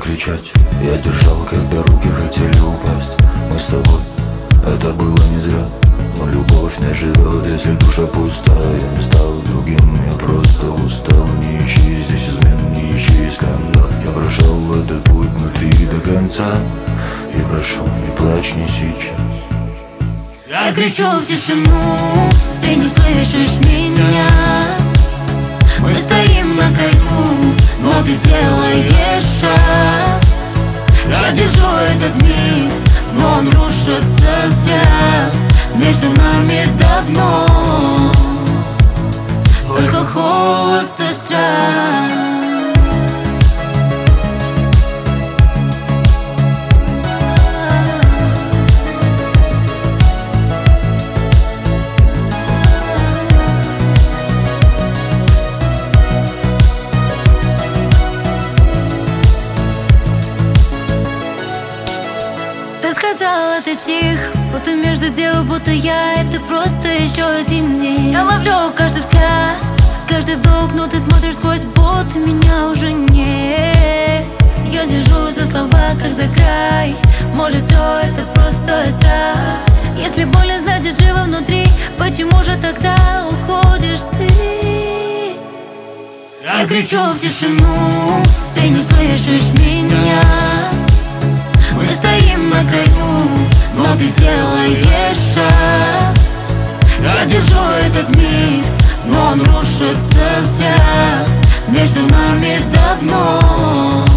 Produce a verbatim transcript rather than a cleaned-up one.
кричать. Я держал, когда руки хотели упасть. Мы с тобой, это было не зря. Но любовь не живет, если душа пустая. Я не стал другим, я просто устал. Не ищи здесь измен, не ищи скандал. Я прошел этот путь внутри до конца. И прошу, не плачь, не сейчас. Я кричу в тишину, ты не слышишь меня. Мы стоим на краю, но ты делаешь шаг. Я держу этот миг, но он рушится зря. Между нами давно только холод и страх. Ты сказала, ты тих, будто между дел, будто я это просто еще один день. Я ловлю каждый взгляд, каждый вдох, но ты смотришь сквозь, будто меня уже нет. Я держу за слова, как за край. Может, все это просто страх. Если больно, значит живо внутри. Почему же тогда уходишь ты? Я кричу в тишину, ты не слышишь меня. Мы стоим на краю, но ты делаешь шаг. Я держу этот миг, но он рушится зря. Между нами давно